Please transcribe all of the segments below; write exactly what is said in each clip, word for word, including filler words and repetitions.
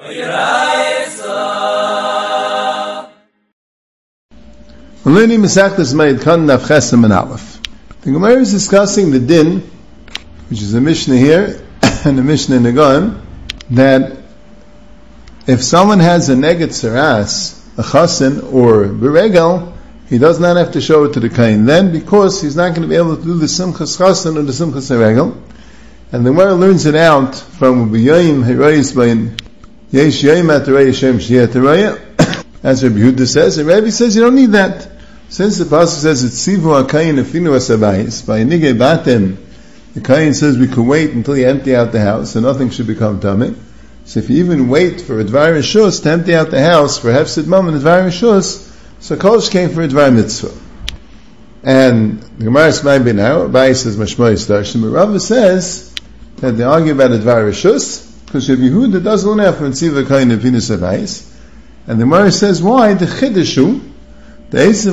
We're learning Masechtas Ma'id Kan Daf Chesem and Aleph. The Gemara is discussing the din, which is a Mishnah here and a Mishnah in the Gaon, that if someone has a neged saras, a chasen or beregel, he does not have to show it to the kain then, because he's not going to be able to do the simchas chasen or the simchas beregel. And the Gemara learns it out from B'yoyim Hirayis Bayin Yesh Yoyim Atarei Shem Shiyat Araya, as Rabbi Yehuda says, and Rabbi says you don't need that. Since the pasuk says it's Sivu HaKayin Afinu HaSabayis, by Nigei Batem, the Kayin says we can wait until you empty out the house, so nothing should become tamei. So if you even wait for a Dvar Rishus to empty out the house for Hefsid Mom and Dvar Rishus, so Kolsh came for a Dvar Mitzvah. And the Gemara is my bin now, Abai says Mashmoy Starshim, but Rava says that they argue about a Dvar Rishus, because Rabbi Yehuda doesn't want to have from Sivu HaKayin Afinu HaSabayis. And the Gemara says why? The Chidushu, there is a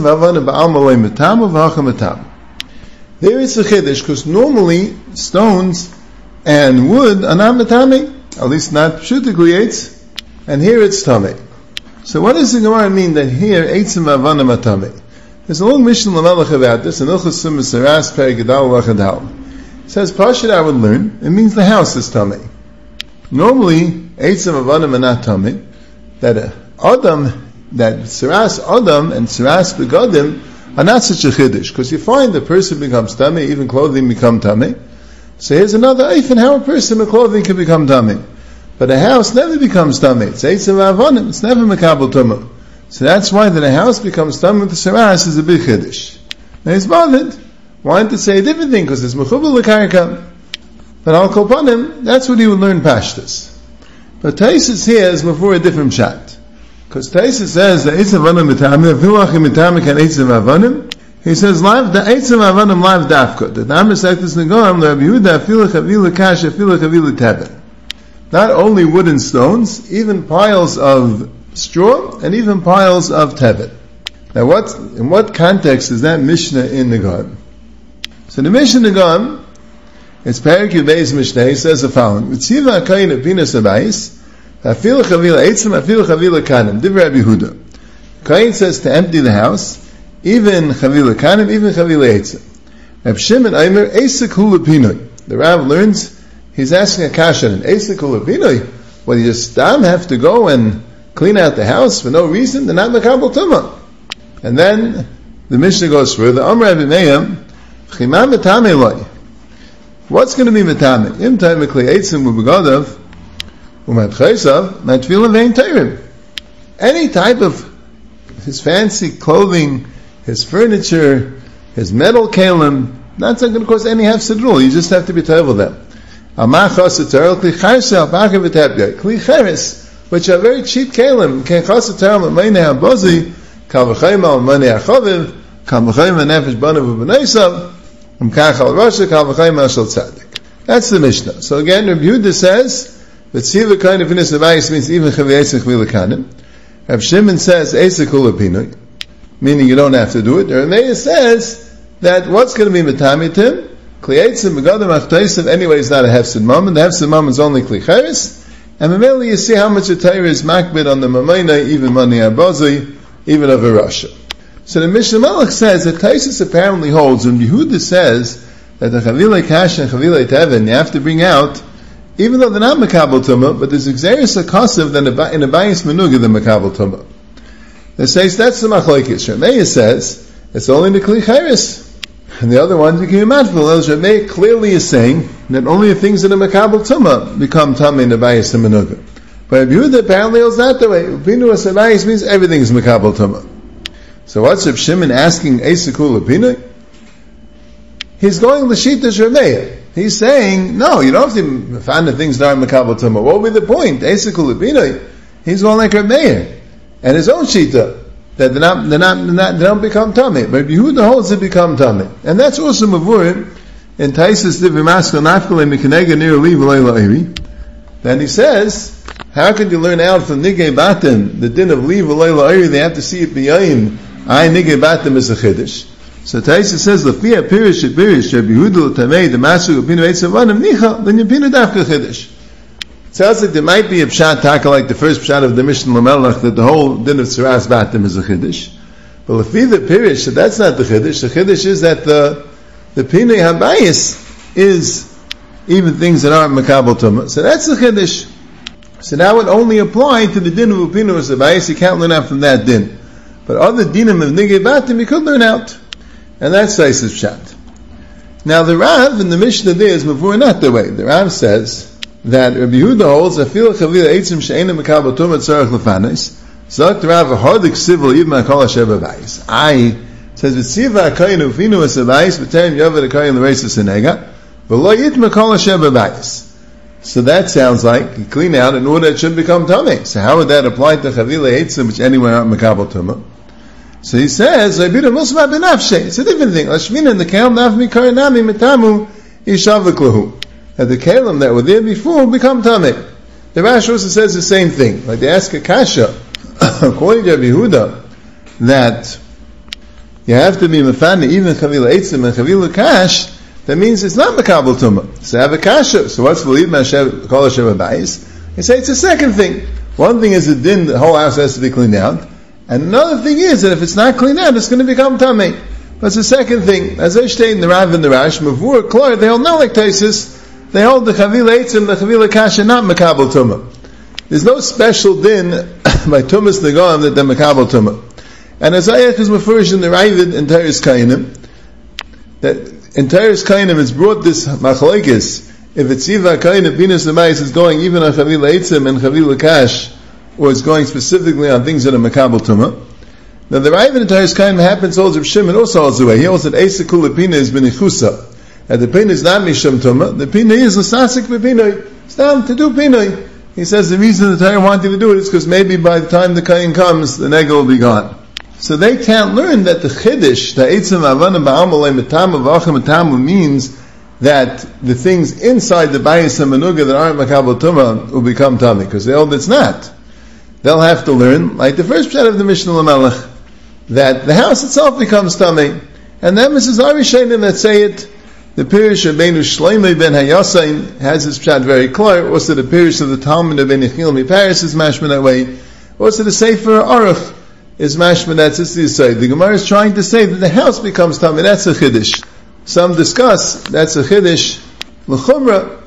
chiddush, because normally stones and wood are not matame, at least not pshutikli eitz, and here it's tamei. So what does the Gemara mean that here eitzim avana matame? There's a long Mishnah Lamelech about this, and Ilchus Sum Saras Perigedal Lachadal. It says Pashut I would learn, it means the house is tamei. Normally eitzim avana are not tamei, that a Adam, that Saras Adam and Saras Begadim are not such a chiddush, because you find the person becomes tamei, even clothing become tamei. So here's another eif in how a person with clothing can become tamei. But a house never becomes tamei. It's eitzim avonim, it's never mekabel tumah. So that's why that a house becomes tamei with the Saras is a big chiddush. Now he's bothered, wanted to say a different thing, because it's mechubel l'karka. But al kolpanim, that's what he would learn pashtus. But Taisus here is before a different shot. Because Taisa says that Eitzav Avanim Mitame, Vilachim Mitame can Eitzav Avanim. He says, live the Eitzav Avanim live dafka. The Dhamma Sektas Nagam, the Rabbi Yehuda, Afilach Avila Kash, Afilach Avila Teben. Not only wood and stones, even piles of straw, and even piles of teben. Now what, in what context is that Mishnah in the Nagam? So the Mishnah in the Nagam, it's Perik Yuday's Mishnah, he says the following, Vitziva HaKayin Apina Sabayis, Afil chavila eitzim, afil chavila kanim. Divrei Rabbi Yehuda. Kain says to empty the house, even chavila kanim, even chavila eitzim. Reb Shimon Aimer, Eisek hu lepinoi. The Rav learns, he's asking a kasha, Eisek hu lepinoi. Well, you just um, have to go and clean out the house for no reason, they're not mekabel tumah. And then the Mishnah goes further, Amr Rabbi Meir, Chimam metame loy. What's going to be metame? Im time mekli eitzim ubegadav, any type of his fancy clothing, his furniture, his metal kalim, that's not going to cause any hefsed at all. You just have to be told them. Kli cheres, which are very cheap kalim. That's the Mishnah. So again, Rabbi Yehuda says, but Siva kind of finis avayis means even chaviyesich vilakanim. Rav Shimon says eisek ulapinoi, meaning you don't have to do it. The Rameya says that what's going to be metamitim kliyeitzim begadim achtaisim anyway is not a hefsid mom, and the hefsid mom is only klicheres. And mainly you see how much the Torah is makbid on the mamayna, even mani abazoi, even of a rasha. So the Mishnah Melech says that Taisus apparently holds, and Yehuda says that the chavilei kash and chavilei teven you have to bring out. Even though they're not Makabel Tumah, but there's Xeris HaKasav than in a Bayis Menuga than Makabel Tumah. They say that's the Machlokes. Rameya says it's only the Kli Cheres, and the other ones you can imagine. Rameya clearly is saying that only the things that are Makabel Tumah become Tumah in the Bayis Menuga. But Rabbi Yehuda apparently holds that the way. Upinu Asabayis means everything is Makabel Tumah. So what's Reb Shimon asking Eisakul Upinu? He's going L'Shita's Rameya. He's saying, no, you don't have to find the things that are Makabel Tumah. What would be the point? Eisakul Upinu. He's going like Rameya. And his own Shita. That they're not, they're not, they're not, they don't become Tumah. But Yehuda holds it become Tumah. And that's also Mavurim in Taisus Divrei Maskal Nafkal Mikanega Nir Li V'Lei La'iri. Then he says, how could you learn out from Nigei Batim, the din of Li V'Lei La'iri, they have to see it b'yayim. I Nigei Batim is a Chiddush. So Taisus says, L'fiyah Pirish et Pirish, Rabbi Yehuda L'tamei, the Master of Pinu Eitz Avanim Nicha, then you Pinu Dafka Chiddush. It sounds like there might be a pshat taka like the first pshat of the Mishnah Lamelech that the whole din of Tzeras Batim is a chiddush. But if the Pirish, so that's not the chiddush. The chiddush is that the the Pinei Habayis is even things that aren't Makabel Tumah. So that's the chiddush. So that would only apply to the din of Upinu or Habayis. You can't learn out from that din. But other dinim of Nigei Batim you could learn out. And that's Saisa's pshat. Now the Rav in the Mishnah there is before not the way. The Rav says that Rabbi Yehuda holds afil chavila eitzim she'ena mekabel tumah tzarech lefanis. Zok the Rav hardik civil yivma kol hasher b'bayis. I says v'tziva akayin ufinu esabayis v'terem yovad akayin l'reis senega v'lo yitma kol hasher b'bayis. So that sounds like you clean out in order it should become tummy. So how would that apply to chavila eitzim which anywhere aren't mekabel tumah? So he says Rabbi Yehuda musma b'nafshei. It's a different thing. Lashmina in the kel nafmi karinami metamu yishavik lahu. That the kalim that were there before become tamei. The Rashi also says the same thing. Like they ask a kasha, according to Rabbi Yehuda, that you have to be mefane even chavila eitzim and chavila kash. That means it's not mekabel tumah. So have a kasha. So what's v'liv ma'asher kol hasher b'bayis? They say it's a second thing. One thing is the din, the whole house has to be cleaned out, and another thing is that if it's not cleaned out, it's going to become tamei. That's the second thing. As I state in the Rav and the Rash, mavur klor, they all know like Taisus. They hold the chavila eitzim, the chavila kasha, not mekabel tumah. There's no special din by tumas negam that they're mekabel tumah. And as Ayach is mafurish in the Ravid in Teres Kainim, that in Teres Kainim it's brought this machlekes. If it's Siva Kainim, Venus Nemayis is going even on chavila eitzim and chavila kash, or it's going specifically on things that are mekabel tumah. Now the Ravid in Teres Kainim happens holds Rav Shimon also holds the way. He holds that Eisa Kula Pina is benichusa. And the pina is not misham tumah. The pina is l'sasik b'pinoi. It's down to do pinoi. He says the reason the Torah wanted to do it is because maybe by the time the kain comes, the nega will be gone. So they can't learn that the chiddush, the eitzim avanim ba'amalei metamu v'achim metamu means that the things inside the bayis hamenuga that aren't makabel tumah will become tummy because they hold it's not. They'll have to learn, like the first pshat of the Mishnah Lamelech, that the house itself becomes tummy. And then Missus Arishanim that say it. The Pirish of Beinu Shloimeh ben Hayasain has his pshat very clear. Also the Pirish of the Talmud of Ben Yechiel mi Paris is mashma that way. Also the Sefer Aruch is mashma that's the say. The Gemara is trying to say that the house becomes tamei. That's a chiddush. Some discuss that's a chiddush l'chumra.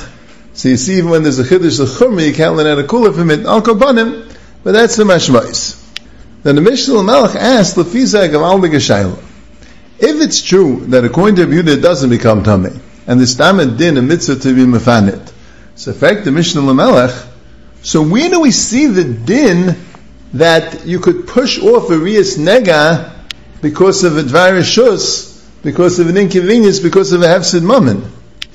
So you see, even when there's a chiddush l'chumra, you can't learn out a kula from it. Al kobanim, but that's the mashmais. Then the Mishnah Lamelech asked Lefizah Gamal the Geshayla. If it's true that according to Rabbi Yehuda it doesn't become tamei, and the stamid din a mitzvah to be mefanit, so in fact the Mishnah Lamelech, so where do we see the din that you could push off a riyas nega because of a dvar rishus, because of an inconvenience, because of a hefsid mammon?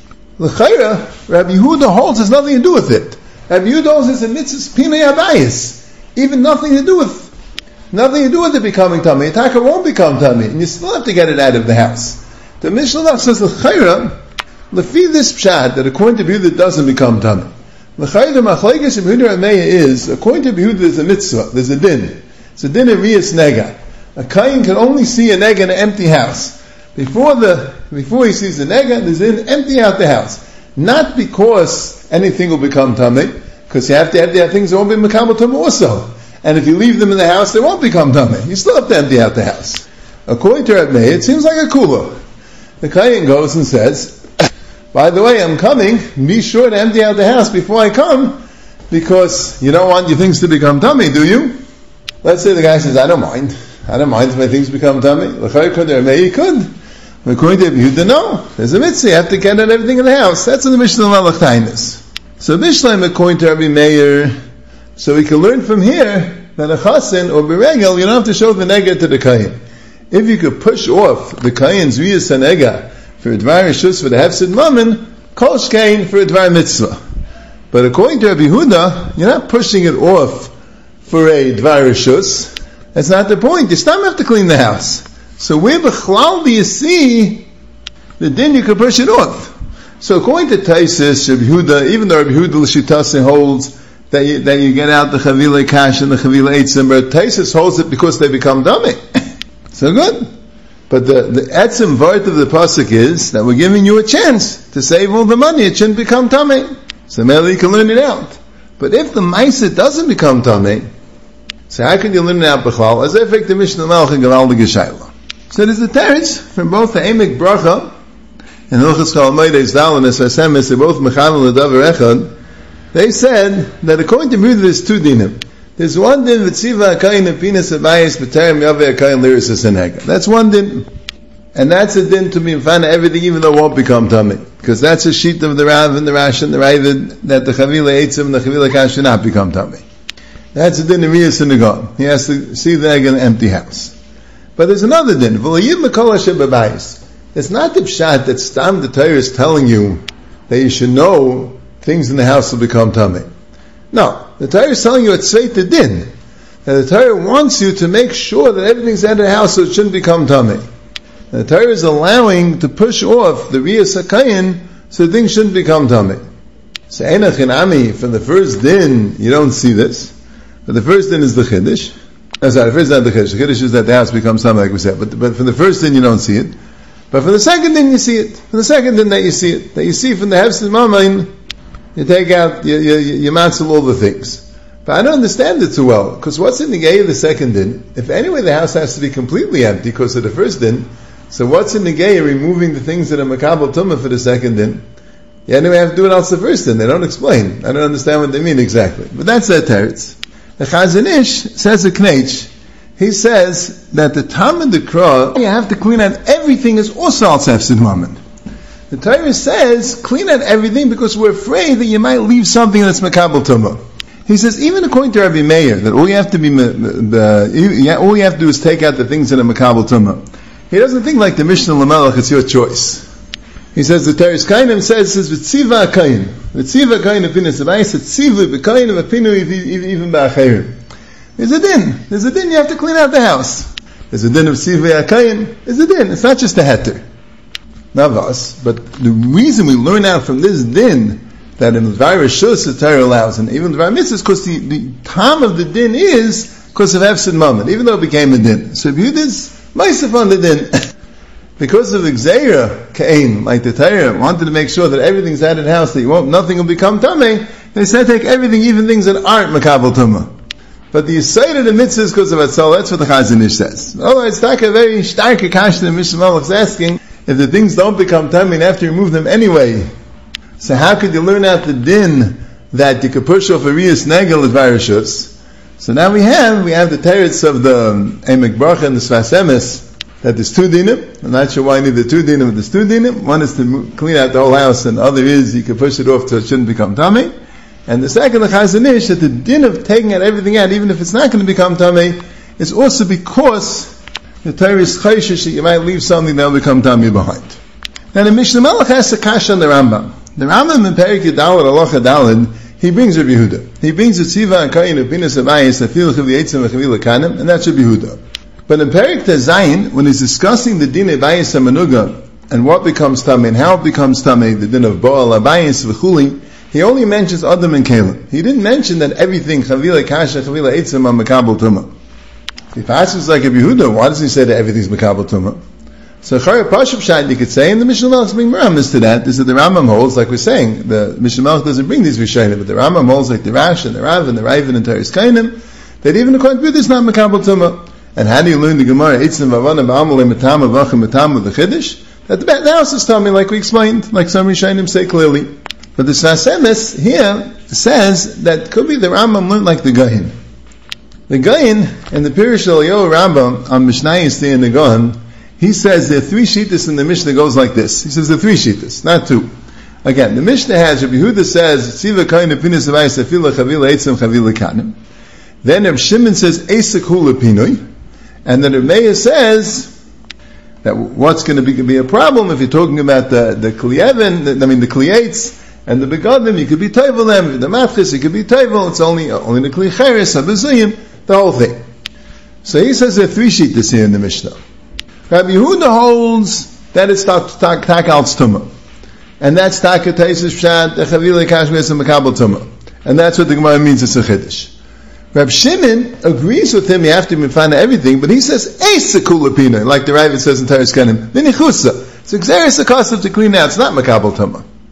L'chayra, Rabbi Yehuda holds has nothing to do with it. Rabbi Yehuda holds it's a mitzvah pinei habayis, even nothing to do with Nothing to do with it becoming tamei. Taka won't become tamei, and you still have to get it out of the house. The Mishnah says l'chayra, lefi this pshat that according to Yehuda it doesn't become tamei. L'chayra the machlekes of Yehuda Rameya is according to Yehuda there's a mitzvah, there's a din. It's a din of riyas nega. A kain can only see a nega in an empty house. Before the before he sees the nega, there's an empty out the house. Not because anything will become tamei, because you have to empty out things that won't be mekabel tumah also. And if you leave them in the house, they won't become tamei. You still have to empty out the house. According to Reb Meir, it seems like a kula. The kayin goes and says, by the way, I'm coming, be sure to empty out the house before I come, because you don't want your things to become tamei, do you? Let's say the guy says, I don't mind. I don't mind if my things become tamei. L'chayr could Reb Meir could. According to Yehuda, no. There's a mitzvah, you have to get out everything in the house. That's in the Mishnah Lamelech Tainis. So Bishleim, according to Rabbi Meir, so we can learn from here that a chasen or beregel, you don't have to show the nega to the kayin. If you could push off the kayin's riyas and nega for a dvar rishus for the hefsid mammon, kol shkein for a dvar mitzvah. But according to Rabbi Yehuda, you're not pushing it off for a dvar rishus. That's not the point. You still have to clean the house. So where b'chlal do you see the din you could push it off? So according to Taisus, Rabbi Yehuda, even though Rabbi Yehuda l'shitase holds that you, that you get out the chavila kash and the chavila eitzim, but Taisus holds it because they become dummy. So good. But the, the etzim vart of the pasuk is that we're giving you a chance to save all the money. It shouldn't become tamei. So maybe you can learn it out. But if the Maisa doesn't become Tameh, so how can you learn it out B'chlal? As if the Mishnah Melech and Gaval the Geshayla. So there's a teretz from both the Emek Bracha and Hilchos Kol Moedes Dal and Esvas Emes, they both Mechavel L'Davar Echad. They said that according to Yehuda there's two dinim. There's one din V'tziva Akayin Apinas Abayis B'terem Yaveh Akayin Liris Asenega. That's one din. And that's a din to be in front of everything, even though it won't become tummy. Because that's a sheet of the Rav and the Rash and the Ravid, that the Chavila Eitzim and the Chavila Kash should not become tummy. That's a din of Riyas Synagogue. He has to see the egg in an empty house. But there's another din. It's not the pshat that Stam the Torah is telling you that you should know things in the house will become tummy. No. The Torah is telling you it's Sveit the din. That the Torah wants you to make sure that everything's out of the house so it shouldn't become tummy. The Torah is allowing to push off the Riyas HaKayin so things shouldn't become tummy. So Einach Hinami, from the first din, you don't see this. But the first din is the Chiddush. Oh, sorry, the first din is the Chiddush. The Chiddush is that the house becomes tummy, like we said. But, but from the first din, you don't see it. But from the second din, you see it. From the second din that you see it. That you see from the Hefsid Mamain, you take out, you, you, you matzil all the things. But I don't understand it too well. Because what's in the gay of the second din? If anyway the house has to be completely empty because of the first din, so what's in the gay removing the things that are makabel tumah for the second din? You anyway have to do it else the first din. They don't explain. I don't understand what they mean exactly. But that's their teretz. The Chazon Ish says a knetch. He says that the Tam and the Krah, you have to clean out everything is also al Hefsid Mammon. The Torah says, clean out everything because we're afraid that you might leave something that's makabel tumah. He says, even according to Rabbi Meir, that all you have to be, uh, all you have to do is take out the things that are makabel tumah. He doesn't think like the Mishnah Lamelech, it's your choice. He says, the Teres Kainim says, it says, V'tziva Akayin. V'tziva Akayin apinas abayis, V'tziva B'kayin v'apinu even ba'achayim. There's a din. There's a din, you have to clean out the house. There's a din of V'tziva Akayin. There's a din. It's not just a heter. Not us. But the reason we learn out from this din, that in the Dvar Shus the Torah allows, and even the Dvar Mitzvah, is because the, the time of the din is because of Hefsid Mammon, even though it became a din. So if you did Ma'aseh on the din, because of the Gzeira, Kain, like the Torah wanted to make sure that everything's out of the house, that you won't, nothing will become Tameh, they said take everything, even things that aren't Makabel Tumah. But the Yisayid of the Mitzvah is because of Atzal, that's what the Chazon Ish says. Oh, it's like a very stark Akash that Mishnah Malach is asking, if the things don't become Tameh, and have to remove them anyway. So how could you learn out the din that you could push off a Riyas Negel at Varishus? So now we have, we have the teretz of the Emek Bracha and the Sfas Emes, that there's two dinim. I'm not sure why I need the two dinim, but there's two dinim. One is to clean out the whole house, and the other is you can push it off so it shouldn't become tummy. And the second, the Chazon Ish, that the din of taking out everything out, even if it's not going to become tummy, is also because the Torah is chayshish that you might leave something that will become tummy behind. Now the Mishnah Melech has a kasha on the Rambam. The Rambam in Perik Yudalad, Halacha Daled, he brings Rabbi Yehuda. He brings the Tziva and Kayin of Pinas Abayis, Afil Chavi Eitzim and Chavila Kanim, and that's Rabbi Yehuda. But in Perik Tezayin, when he's discussing the din of Abayis and Manuga, and what becomes Tameh, and how it becomes Tameh, the din of Baal, Abayis, V'chuli, he only mentions Adam and Kalim. He didn't mention that everything, Chavila Kasha, Chavila Eitzim, are Makabel Tumah. If asks like Rabbi Yehuda, why does he say that everything's Makabel Tumah? So Chayah Pashup Shad, you could say, and the Mishnah Melech is being meramis to that, is that the Rambam holds, like we're saying, the Mishnah Melech doesn't bring these Rishayim, but the Rambam holds like the Rash and the Rav and the Raven and Teres Kainim, that even according to this is not Makabel Tumah. And how do you learn the Gemara, Eitzim Vavana Ba'amalei Matama Vachim Matama the Chiddush? That the house is Tameh, like we explained, like some Rishayim say clearly. But the Sfas Emes here says that could be the Rambam learned like the Gahin. The Gahin, in the Pirush Eliyahu Rambam, on Mishnayos in the Gaon, he says there are three shittas in the Mishnah goes like this. He says there are three shittas, not two. Again, the Mishnah has, Rabbi Yehuda says, Tziva kain apinas abayis afila chavila eitzim chavila kanim. Then Rabbi Shimon says, Esek hula pinoi. And then Rabbi Meir says, that what's going to be, be a problem if you're talking about the, the kliyevin, I mean the kliyates, and the begadim, you could be tayvel them, the matchis, you could be tayvel, it's only, only the kliyecheres, habezuyim, the whole thing. So he says there are three shittas here in the Mishnah. Rabbi Yehuda holds that it's tak al's tumah, and that's tak taisus pshat echavila kashmir and makabel tumah, and that's what the Gemara means. It's a chiddush. Rabbi Shimon agrees with him. You have to be fine of everything, but he says eisakula pina, like the Ravid says in Teres Kanim. V'nichusa, it's exeris akasav to clean out. It's not makabel tumah.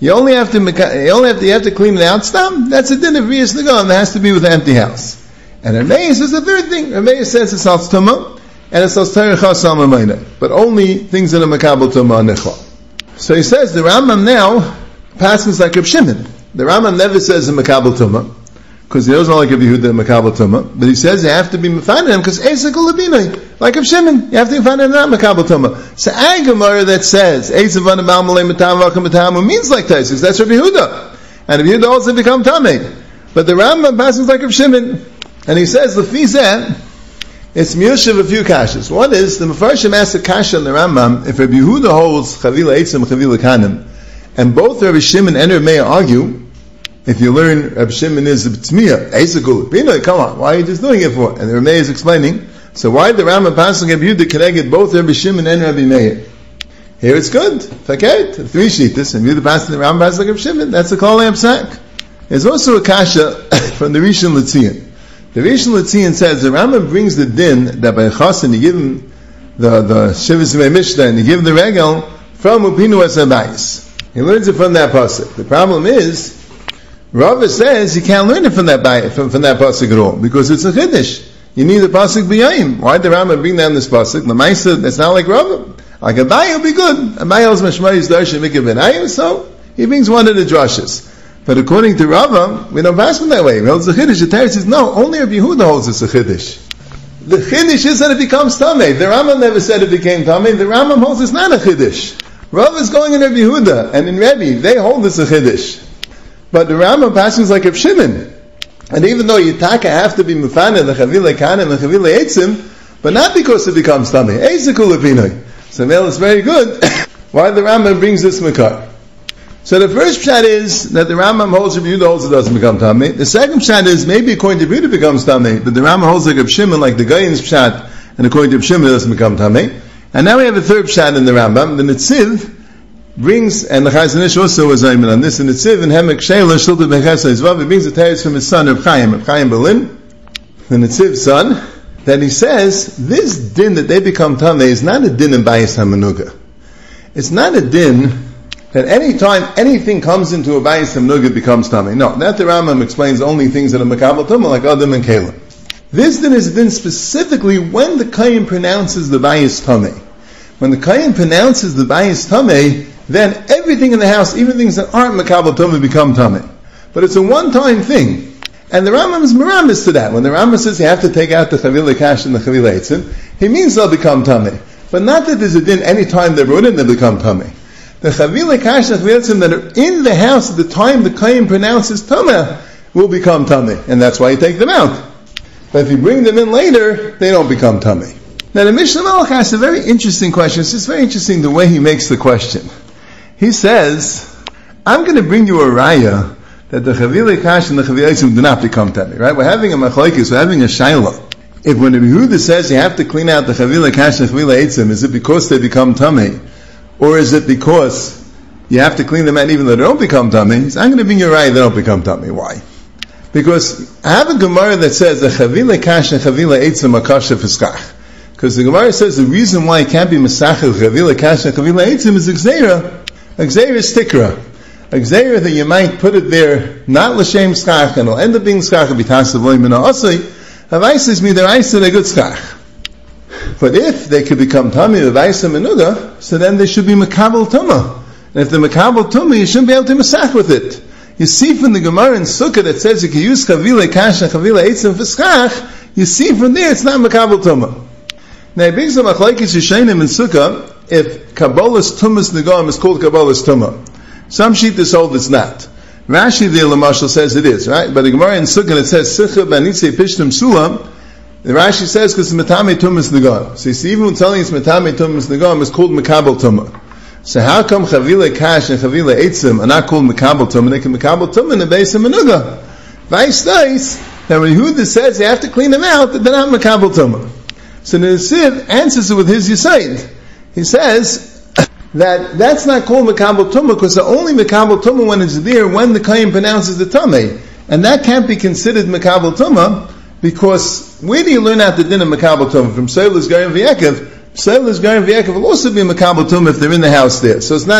You only have to, you only have to, you have to clean it out. Stam, that's a din of Riyas Nagam. It has to be with an empty house. And Rameis is the third thing. Rameis says it's als Tumah, and it's als Terech Hasam Amayna. But only things that are Makabal Tumah are Nechla. So he says, the Rambam now passes like Reb Shimon. The Rambam never says a Makabal Tumah, because he doesn't like Reb Yehuda Makabal Tumah, but he says you have to be Mefanim him, because Eisek Ulabinai, like Reb Shimon, you have to find him not Makabal Tumah. So a Gemara that says, Eisek Vanabal Malay Matam Vakam Matam, means like Taisus, that's Reb Yehuda. And Reb Yehuda also become Tameh. But the Rambam passes like Reb Shimon. And he says, Lefizeh, it's miyush of a few kashas. One is, the Mefarshim asks a kasha in the Rambam, if Rabbi Yehuda holds Chavila Eitzim, Chavila Kanim, and both Rabbi Shimon and Rabbi Meir argue, if you learn Rabbi Shimon is a B'tzmiya, Eitzakul, B'inoi, come on, why are you just doing it for? And Rabbi Meir is explaining, so why did the Rambam passing Rabbi Yehuda connected both Rabbi Shimon and Rabbi Meir? Here it's good. Faket, three sheetas, and Yehuda passing the Rambam passing like Rabbi Shimon, that's a Kol Psak. There's also a kasha from the Rishon LeZion. The Rishon LeZion says the Rambam brings the din that by Chasen you give him the the Shivas Yemei Mishnah and you give the regel from Upinu Es Habayis. He learns it from that pasuk. The problem is Rava says you can't learn it from that from, from that pasuk at all because it's a chiddush. You need the pasuk b'yayim. Why did the Rambam bring down this pasuk? The Maisa that's not like Rava. Like Abaye will be good. Abaye is Mashmayis Darshan Mikra B'nayim, so he brings one of the drushes. But according to Rava, we don't pass him that way. He holds the chiddush. The Torah says, no, only Rabbi Yehuda holds this a chiddush. The chiddush is that it becomes tamei. The Rambam never said it became tamei. The Rambam holds it's not a chiddush. Rava is going in Rabbi Yehuda, and in Rebbe, they hold this a chiddush. But the Rambam passes like Reb Shimon. And even though Yitaka have to be mufana, the chavila kanim, the chavila eitzim, but not because it becomes tamei. Eitzakul lepinoi. So, well, it's very good. Why the Rambam brings this makar? So the first pshat is that the Rambam holds Rabbi Yehuda holds it doesn't become tamei. The second pshat is maybe according to Rabbi Yehuda becomes tamei, but the Rambam holds like Reb Shimon, like the Gayin's pshat, and according to Reb Shimon it doesn't become tamei. And now we have a third pshat in the Rambam. The Netziv brings, and the Chazon Ish also was aiming on this, the Netziv in Hemek Sheila Shilta Bechesa Yizvav, he brings the teretz from his son Reb Chaim, Reb Chaim Berlin, the Netziv's son, that he says this din that they become tamei is not a din in Bayis HaMenuga. It's not a din that any time anything comes into a bayis hamnugah it becomes tamei. No, that the Rambam explains only things that are makabel tumah, like Adam and Kalim. This din is din specifically when the Kayin pronounces the bayis tamei. When the Kayin pronounces the bayis tamei, then everything in the house, even things that aren't makabel tumah, become tamei. But it's a one-time thing. And the Rambam is meramis to that. When the Rambam says you have to take out the chavila kash and the chavila eitzim, he means they'll become tamei. But not that there's a din any time they're brought in, they become tamei. The chavila kash and chavila eitzim that are in the house at the time the Kayin pronounces tameh will become tamei. And that's why you take them out. But if you bring them in later, they don't become tamei. Now the Mishnah Melech asks a very interesting question. It's just very interesting the way he makes the question. He says, I'm going to bring you a raya that the chavila kash and the chavila eitzim do not become tamei. Right? We're having a machlokes, we're having a shaila. If when Rabbi Yehuda says you have to clean out the chavila kash and chavila eitzim, is it because they become tamei? Or is it because you have to clean them out even though they don't become tamei? I'm going to bring you a raya they don't become tamei. Why? Because I have a Gemara that says the chavila kash and chavila eitzim are kasha fiskach. Because the Gemara says the reason why it can't be mesachel chavila kash and chavila eitzim is gzeira. A gzeira is tikra. A gzeira that you might put it there not l'shem skach and it'll end up being skach and b'tasav loy mina osei. Havaisis me their ice and a good skach. But if they could become tamei of vayis menuga, so then they should be makabel tumah. And if they're makabel tumah, you shouldn't be able to masach with it. You see from the Gemara in Sukkah that says you can use chavila kash and chavila eitzim for skach, you see from there it's not makabel tumah. Now it brings the machlokes yishayim in Sukkah if kabbalas tumas negam is called kabbalas tumah. Some shittas hold it's not. Rashi the Lamashal says it is, right? But the Gemara in Sukkah it says sicha b'anitzei pishtim sulam. The Rashi says because it's metame tumas negam. So you see, even when telling it's metame tumas negam, it's called makabel tumah. So how come chavila kash and chavila eitzim are not called makabel tumah? They can makabel tumah in the base of menuga. Vice nice that when Yehuda says you have to clean them out, they're not makabel tumah. So the Nesiv answers it with his yisaid. He says that that's not called makabel tumah because they're only makabel tumah when it's there when the Kayin pronounces the tamei, and that can't be considered makabel tumah. Because where do you learn out the din of makabel tumah? From Seilas Garim V'Yekev. Seilas Garim V'Yekev will also be makabel tumah if they're in the house there. So it's not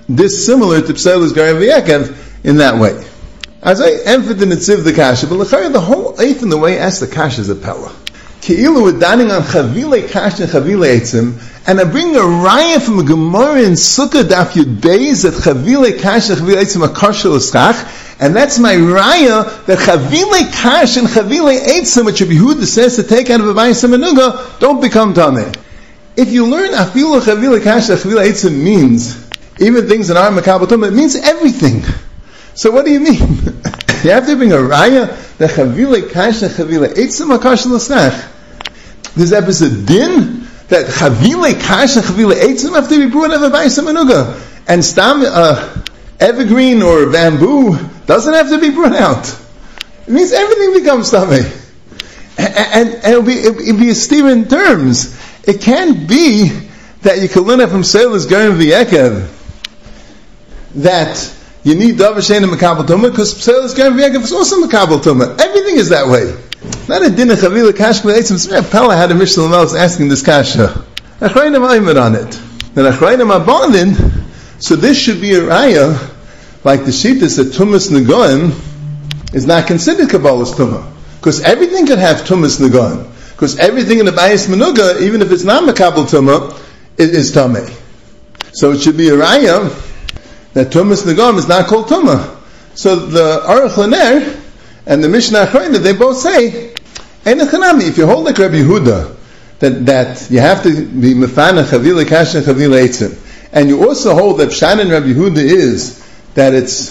dissimilar to Pselis Garim V'Yekev in that way. As I emphasis in Netziv the Kasha, but the whole eighth in the way asks the Kasha is a Pella. Ki'ilu we're dining on Chavile Kasha and Chavile Eitzim, and I bring a raya from a Gemara in Sukkah Daf Yud Beis that Chavile Kasha and Chavile Eitzim are kosher l'schach, and that's my raya that Chavile Kasha and Chavile Eitzim, which Rabbi Yehuda says to take out of a Bayis HaMenuga, don't become Tameh. If you learn Afilu Chavile Kasha and Chavile Eitzim means even things that aren't Makabel Tumah, it means everything. So what do you mean? You have to bring a raya that Chavile Kasha Chavile Eitzim are kosher l'schach. There's episode din that Chavile Kasha Chavile Eitzim have to be brought out of a Bayis HaMenuga, and stam uh, evergreen or bamboo doesn't have to be brought out. It means everything becomes tamei, and, and, and it'll be it'll be a steer in terms. It can't be that you can learn it from Seilas Garim V'Yekev that you need Davar Shein and Makabel Tumah, because Pselis Garim V'Yekev is also Makabel Tumah. Everything is that way. Not a din of Chavile Kasha V'Eitzim. Rabbi Pella had a Mishnah Lamel's asking this Kasha. Achrayim Ayman on it. Then Achrayim Abandon. So this should be a raya, like the Shittas that Tumas Negoim is not considered Kabbalah's Tumah, because everything can have Tumas Negoim. Because everything in the Bayis Menuga, even if it's not Makabel Tumah, is, is Tameh. So it should be a raya that Tumas Negam is not called Tumah. So the Aruch Laner and the Mishnah Achrayim, they both say, Ein Echanami, if you hold like Rabbi Yehuda, that, that you have to be Mefana Chavile Kasha Chavile Eitzim, and you also hold that Pshan and Rabbi Yehuda is that it's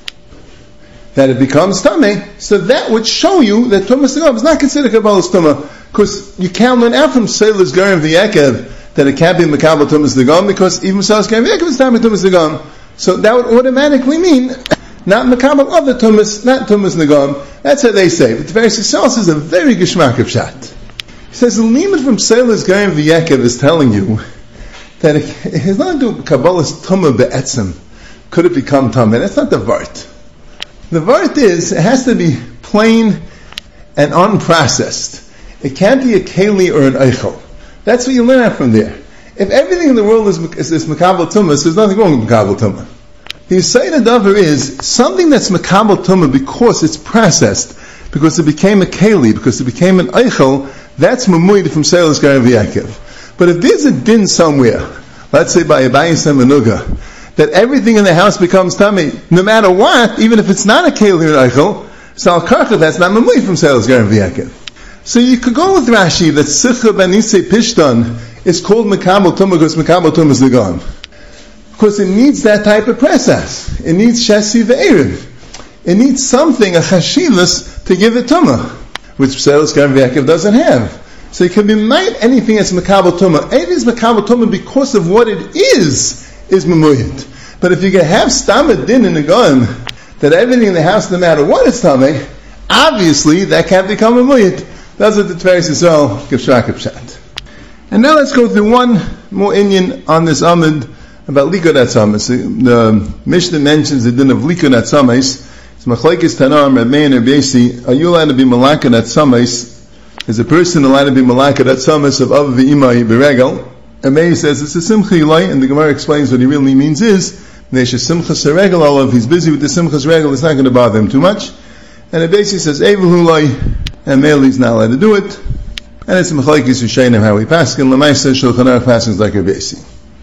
that it becomes Tameh, so that would show you that Tumas Negam is not considered Kabbalah's Tumah, because you can't learn out from Seilas Garim V'Yekev that it can't be Makabel Tumas Negam, because even Seilas Garim V'Yekev is Tameh Tumas Negam. So that would automatically mean not Makabel of the Tumas, not Tumas Negam. That's how they say. But the very Sisal says a very geshmak of Shat. He says the limit from Seilas Garim V'Yekev is telling you that it has nothing to do with Kabbalah's Tumah be'etzim. Could it become Tameh? That's not the Vart. The Vart is, it has to be plain and unprocessed. It can't be a Keli or an Eichel. That's what you learn out from there. If everything in the world is, is, is Makabel Tumah, so there's nothing wrong with Makabel Tumah. The Yisayid Adavar is something that's Makabel Tumah because it's processed, because it became a Keli, because it became an Eichel, that's Mamuid from Seilas Garim V'Yekev. But if there's a din somewhere, let's say by a Bayis HaMenuga, that everything in the house becomes Tameh, no matter what, even if it's not a Keli or an Eichel, so Al-Karcha, that's not Mamuid from Seilas Garim V'Yekev. So you could go with Rashi that Sicha Ben Isei Pishtan is called Makabel Tumah because Makabel Tumah is Negam. Because it needs that type of process. It needs Shesi Ve'eriv. It needs something, a Chashivas, to give it Tumah, which Pselis Garim V'Yekev doesn't have. So it can be might anything that's Makabel Tumah. Anything is Makabel Tumah because of what it is, is Memuyit. But if you can have Stamad Din in the Goim, that everything in the house, no matter what it's Tameh, obviously that can't become Memuyit. That's what the Tveres Yisrael gives Shak Pshat. And now let's go through one more Inyan on this Amud about Likod Atzamas. The Mishnah mentions the din of Likod Atzamas. It's Machlekes Tanam, Reb Meir and Reb Yesi. Are you allowed to be Malakad Atzamas? Is a person allowed to be Malakad Atzamas of Av V'imai Beregel? Reb Meir says it's a Simcha Yilai, and the Gemara explains what he really means is, Nesha Simcha Seregel Olav, he's busy with the Simchas Regel, it's not going to bother him too much. And Reb Yesi says, Evu Hulai, and Meili's not allowed to do it. And it's a Machlekes Yishayim how we paskin. L'maisa Shulchan Aruch paskins like Reb Yesi.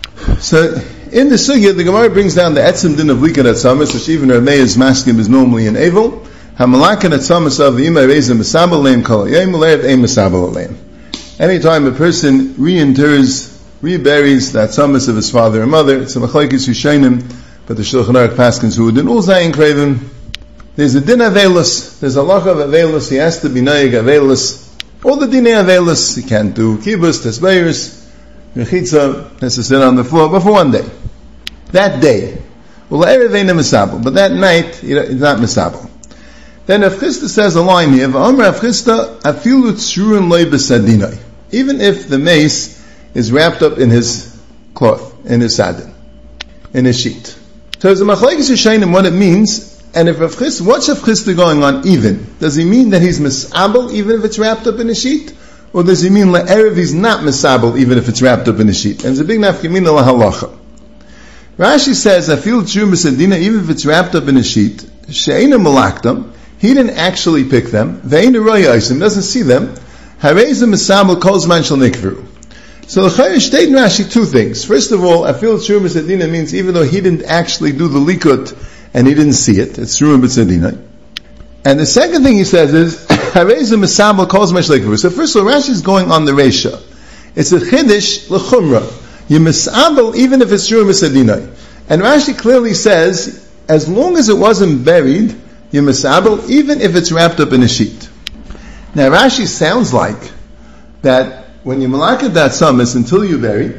So in the sugya, the Gemara brings down the etzim din of Likod Atzamas, which even Reb Meir's maskim is normally an evil. Hamalakan Atzamas of the Yimai Reza Masabel Leim Kol Yom Leim Ein Masabel Leim. Anytime a person reinterrs, reburies the Atzamas of his father and mother, it's a Machlekes Yishayim, but the Shulchan Aruch paskins who din ul zayin kraven. There's a din avelus. There's a lach of avelus. He has to be naig avelus. All the dinei avelus, he can't do kibbutz, tesbeiros, rechitza, has to sit on the floor, but for one day. That day. Well, erev ain't a misabel, but that night, he's not misabel. Then Rav Chisda says a line here, V'amr Rav Chisda, afilu tzrurin loy b'sadinai. Even if the mace is wrapped up in his cloth, in his sadin, in his sheet. So there's a machlekes yishayim what it means. And if Rav Chisda, what's Rav Chisda going on even? Does he mean that he's misabel even if it's wrapped up in a sheet? Or does he mean la'erev he's not misabel even if it's wrapped up in a sheet? And it's a big nafkamina lahalacha. Rashi says, I feel true Misadina, even if it's wrapped up in a sheet, She'ena Malaktam, he didn't actually pick them, Ve'ena Roya Isim, doesn't see them, Hareza Misabel Kozman Shal Nikveru. So the Chayyim state in Rashi two things. First of all, I feel true Misadina means even though he didn't actually do the likut and he didn't see it, it's true Misadina. And the second thing he says is, Hareza Misabel Kozman Shal Nikveru. So first of all, Rashi is going on the Resha. It's a Chiddush L'chumra. You misabel even if it's true misadinai. And Rashi clearly says, as long as it wasn't buried, you misabel even if it's wrapped up in a sheet. Now Rashi sounds like that when you malakad that summit until you bury,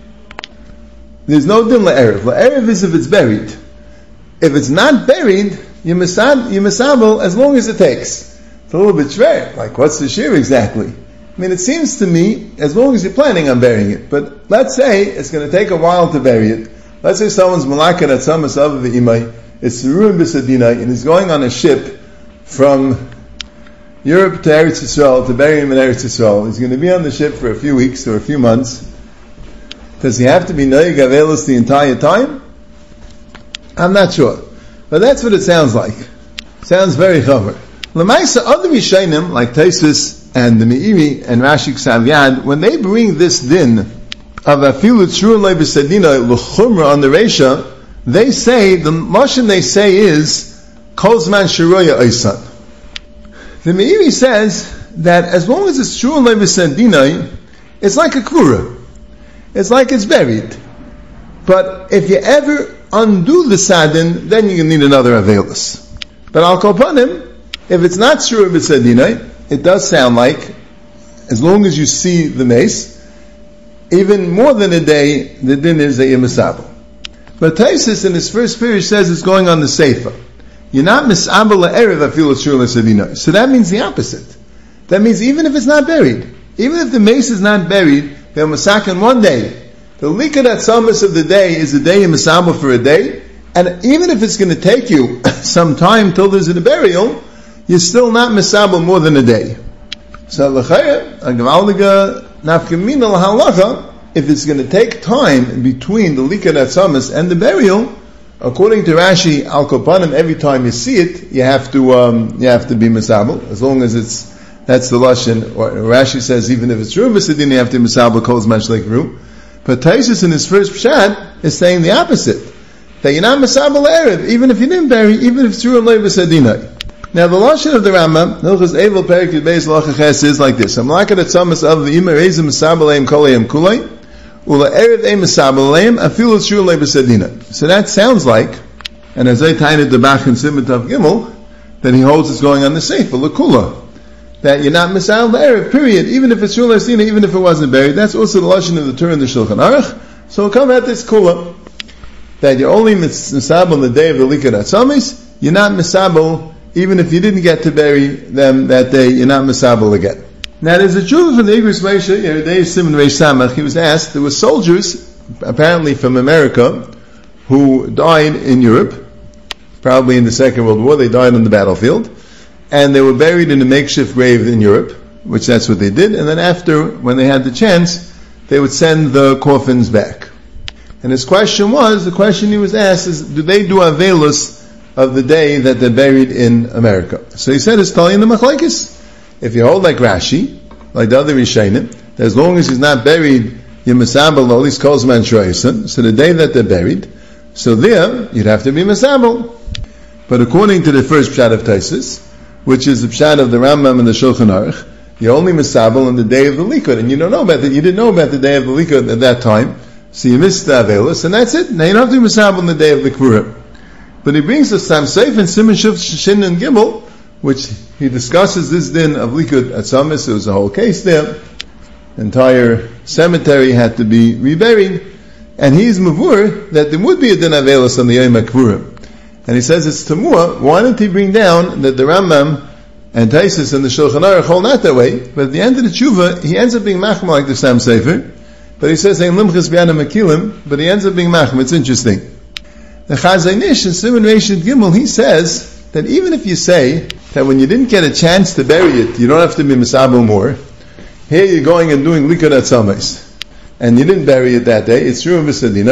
there's no din la'erev. La'erev is if it's buried. If it's not buried, you misabel, you misabel as long as it takes. It's a little bit schwer. Like what's the shear exactly? I mean, it seems to me, as long as you're planning on burying it, but let's say it's going to take a while to bury it. Let's say someone's malakan at samas of the imay, it's ruin b'sadina, and he's going on a ship from Europe to Eretz Yisrael to bury him in Eretz Yisrael. He's going to be on the ship for a few weeks or a few months. Does he have to be noyeg avelis the entire time? I'm not sure, but that's what it sounds like. Sounds very chaver. L'maisa other Rishonim like Tosfos and the Meiri and Rashi Ksav Yad, when they bring this din of afilu tzruin le'b'sadina l'chumra on the Resha, they say, the motion they say is, kol zman shiroya oisan. The Meiri says that as long as it's tzruin le'b'sadina, it's like a kvura. It's like it's buried. But if you ever undo the sadin, then you're going to need another avelus. But al kol panim, if it's not tzruin le'b'sadina, it does sound like, as long as you see the mace, even more than a day, the din is a misabel. But Tosfos in his first period says it's going on the seifa. You're not misabel la'erev afil tzruin le'sadina. So that means the opposite. That means even if it's not buried, even if the mace is not buried, they'll masakin one day. The likat atzamas of the day is a day in misabel for a day, and even if it's going to take you some time till there's a burial, you're still not misabel more than a day. So l'chaya, a g'maldiga nafkamina l'halacha, if it's going to take time between the likat atzamas and the burial, according to Rashi, al kopanim, every time you see it, you have to um, you have to be misabel, as long as it's, that's the lashon. Or Rashi says even if it's true misadin, you have to be misabel kol zman shel nikveru. But Tosfos in his first pshat is saying the opposite, that you're not misabel erev, even if you didn't bury, even if it's true and misadinai. Now the lashon of the Rambam, Hilchos Eivel Perek Yud Beis Halacha Ches is like this: Amlakat atzamas of the ima reizim misabeleim koleim kulei ula erev ein misabeleim afilu tzru lebesadina. So that sounds like, and as I tied the Bach and Simon Tav Gimel, that he holds it's going on the Seifa Lekula, that you're not misabel erev. Period. Even if it's true lebesadina, even if it wasn't buried, that's also the lashon of the Torah in the Shulchan Aruch. So we'll come at this kula that you're only misabel on the day of the likat atzamis. You're not misabel. Even if you didn't get to bury them that day, you're not misabel again. Now there's a tshuva from the Igros Moshe, Yeridei Simon Reish Samach. He was asked, there were soldiers, apparently from America, who died in Europe, probably in the Second World War. They died on the battlefield, and they were buried in a makeshift grave in Europe, which that's what they did, and then after, when they had the chance, they would send the coffins back. And his question was, the question he was asked is, do they do avelus of the day that they're buried in America? So he said, it's totally in the machlekes. If you hold like Rashi, like the other Rishonim, that as long as he's not buried, you're misabel, at least calls man shroyson, so the day that they're buried, so there, you'd have to be misabel. But according to the first pshat of Tosfos, which is the pshat of the Rambam and the Shulchan Aruch, you're only misabel on the day of the likud, and you don't know about that, you didn't know about the day of the likud at that time, so you missed the avelus, and that's it. Now you don't have to be misabel on the day of the kvurim. But he brings us Sam Seif and Simon Shuf Shin and Gimel, which he discusses this din of likud atzamis. There was a whole case there. The entire cemetery had to be reburied, and he's mavur that there would be a din avelus on the Yom HaKvurim. And he says it's tamua. Why didn't he bring down that the Rambam and Tosfos and the Shulchan Aruch hold not that way? But at the end of the tshuva, he ends up being machma like the Sam Sefer. But he says ein limchas b'yadam makilim. But he ends up being machma. It's interesting. The Chazon Ish in Simon Reish Gimel, he says that even if you say that when you didn't get a chance to bury it, you don't have to be misabel more. Here you're going and doing likud atzamis, and you didn't bury it that day. It's true in Misadinai.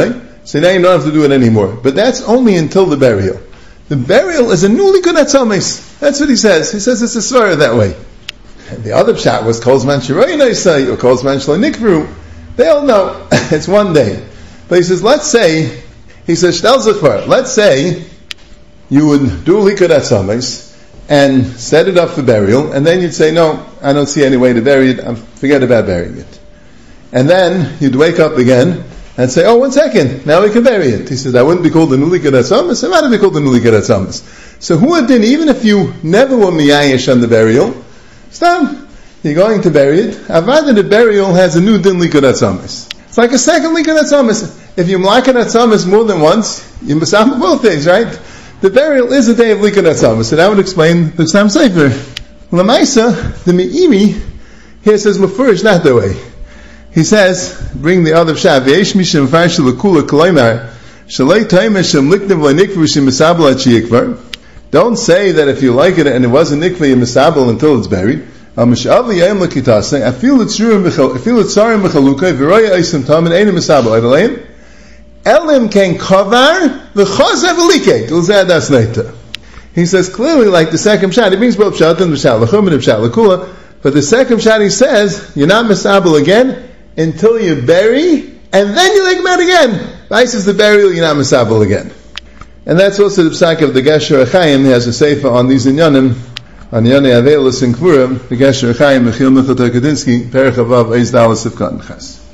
So now you don't have to do it anymore. But that's only until the burial. The burial is a newly good atzamis. That's what he says. He says it's a svara that way. And the other pshat was Kolzman Shiroi Naisai or Kolzman Shlo Nikvru. They all know it's one day. But he says, let's say, he says, Shtel Zafar, let's say you would do likud atzamis and set it up for burial, and then you'd say, no, I don't see any way to bury it, I'm, forget about burying it. And then you'd wake up again and say, oh, one second, now we can bury it. He says, that wouldn't be called the Nuli Kedatzamas, it might be called the Nuli Kedatzamas. So who would then, even if you never were miyayish on the burial, stop, you're going to bury it, avad the burial has a new din Kedatzamas. It's like a second Kedatzamas. If you mlak Kedatzamas more than once, you must have both days, right? The burial is a day of Likud Atzamas, so that would explain the Stam Sefer. Lamaisa, the Me'imi, here says Mefurish not that way. He says, bring the other Shav, V'yesh mishim farsh l'kula k'loymar, shalei taimesh shem liknev l'nikvu shem misabel at sheyikvar. Don't say that if you like it and it wasn't nikva, you misabel until it's buried. Al mishav l'yayim l'kitase, I feel it's tzarim b'chaluka, v'roya eisim tam, and ain't a misabel, adaleim. Elim can kavar v'chazav alike. That's later. He says clearly, like the second shot, he brings both pshat and pshat l'chum and pshat l'kula. But the second shot, he says you're not misabel again until you bury, and then you like mad again. Vice is the burial, you're not misabel again. And that's also the psak of the Gesher Achayim. He has a sefer on these inyanim, on Yonei Avelis and Kvurim. The Gesher Achayim, Mechil Mechil Kadinsky, Perich Avav Eiz Dalas of Cotton Ches.